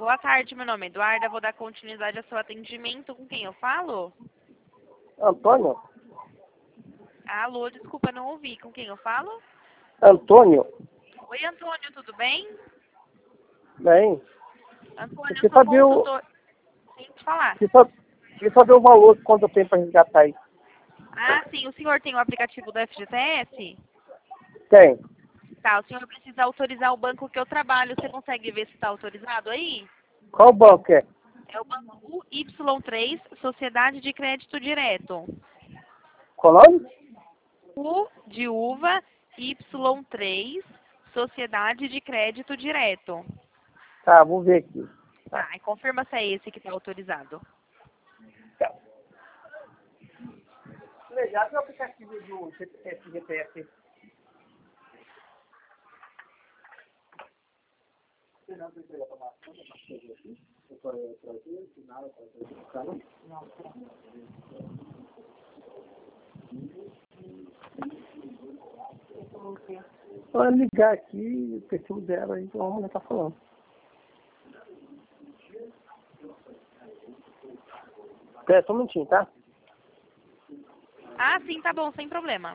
Boa tarde, meu nome é Eduarda, vou dar continuidade ao seu atendimento. Com quem eu falo? Antônio? Alô, desculpa, não ouvi. Com quem eu falo? Antônio? Oi, Antônio, tudo bem? Bem, Antônio, eu você sou sabia consultor... Sem te falar. você sabe o valor de quanto eu tenho para resgatar aí? Ah, sim, o senhor tem o aplicativo do FGTS? Tem. Tá, o senhor precisa autorizar o banco que eu trabalho. Você consegue ver se está autorizado aí? Qual banco é? É o banco UY3, Sociedade de Crédito Direto. Qual nome? U de uva, Y3, Sociedade de Crédito Direto. Tá, vou ver aqui. Tá, e confirma se é esse que está autorizado. Tá. Legal, o aplicativo do FGTS. Vou ligar aqui, o perfil dela aí, então a mulher tá falando. Espera só um minutinho, tá? Ah, sim, tá bom, sem problema.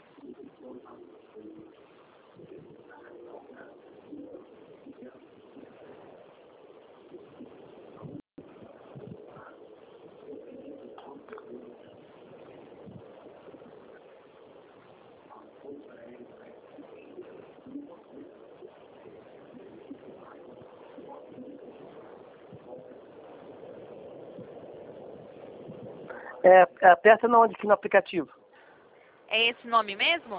Aperta na onde aqui no aplicativo? É esse nome mesmo?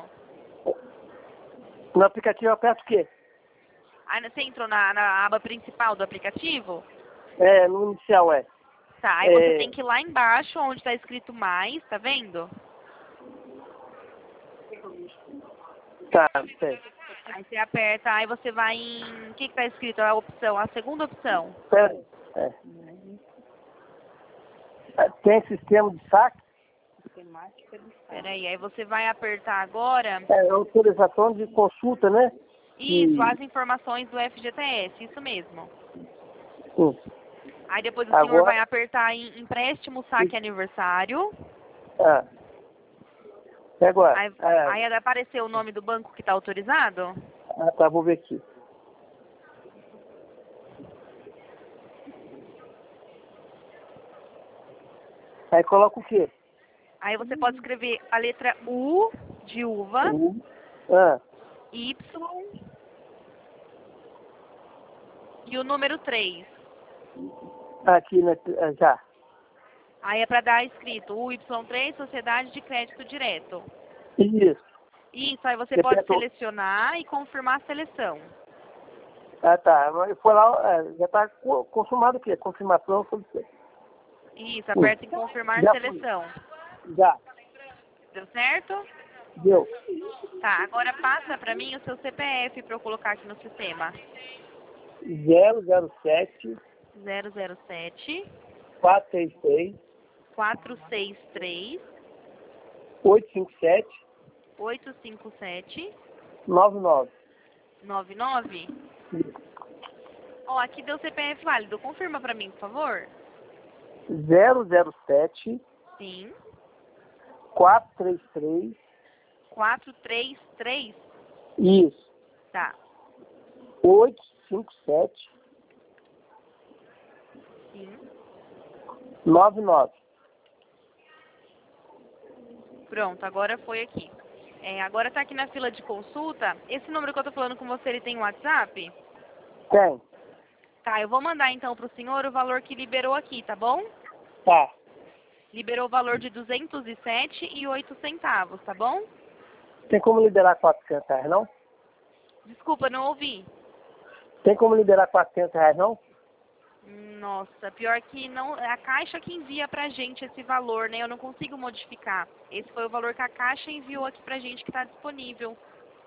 No aplicativo aperta o quê? Ah, você entrou na aba principal do aplicativo? No inicial Tá, aí você tem que ir lá embaixo, onde está escrito mais, tá vendo? Tá, sei. Aí você aperta, aí você vai em... O que tá escrito? A opção, a segunda opção. Pera aí. Tem sistema de saque? Peraí, aí você vai apertar agora... Autorização de consulta, né? Isso, as informações do FGTS, isso mesmo. Sim. Aí depois o senhor Agora... vai apertar em empréstimo saque aniversário. E agora? Aí apareceu o nome do banco que está autorizado? Tá, vou ver aqui. Aí coloca o quê? Aí você pode escrever a letra U de uva, Y e o número 3. Aqui, né? Já. Aí é para dar escrito UY3, Sociedade de Crédito Direto. Isso. Isso, aí você pode selecionar e confirmar a seleção. Tá. Foi lá, já tá confirmado o quê? Confirmação sobre isso. Isso, aperta em confirmar Já seleção. Já. Deu certo? Deu. Tá, agora passa para mim o seu CPF para eu colocar aqui no sistema. 007 007 463 463 857 857 99. 99. Ó, aqui deu CPF válido. Confirma pra mim, por favor. 007 Sim. 433. 433. Isso. Tá. 857 Sim. 99. Pronto, agora foi aqui. Agora tá aqui na fila de consulta. Esse número que eu tô falando com você, ele tem WhatsApp? Tem. Tá, eu vou mandar então pro senhor o valor que liberou aqui, tá bom? Tá. Liberou o valor de 207,08 centavos, tá bom? Tem como liberar 400 reais, não? Desculpa, não ouvi. Tem como liberar 400 reais, não? Nossa, pior que não, a Caixa que envia pra gente esse valor, né? Eu não consigo modificar. Esse foi o valor que a Caixa enviou aqui pra gente que tá disponível.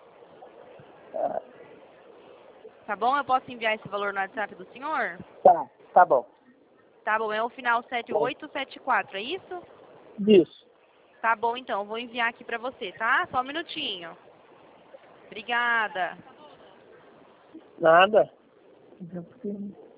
Tá bom? Eu posso enviar esse valor no WhatsApp do senhor? Tá bom. Tá bom, é o final 7874, é isso? Isso. Tá bom, então, eu vou enviar aqui pra você, tá? Só um minutinho. Obrigada. Nada.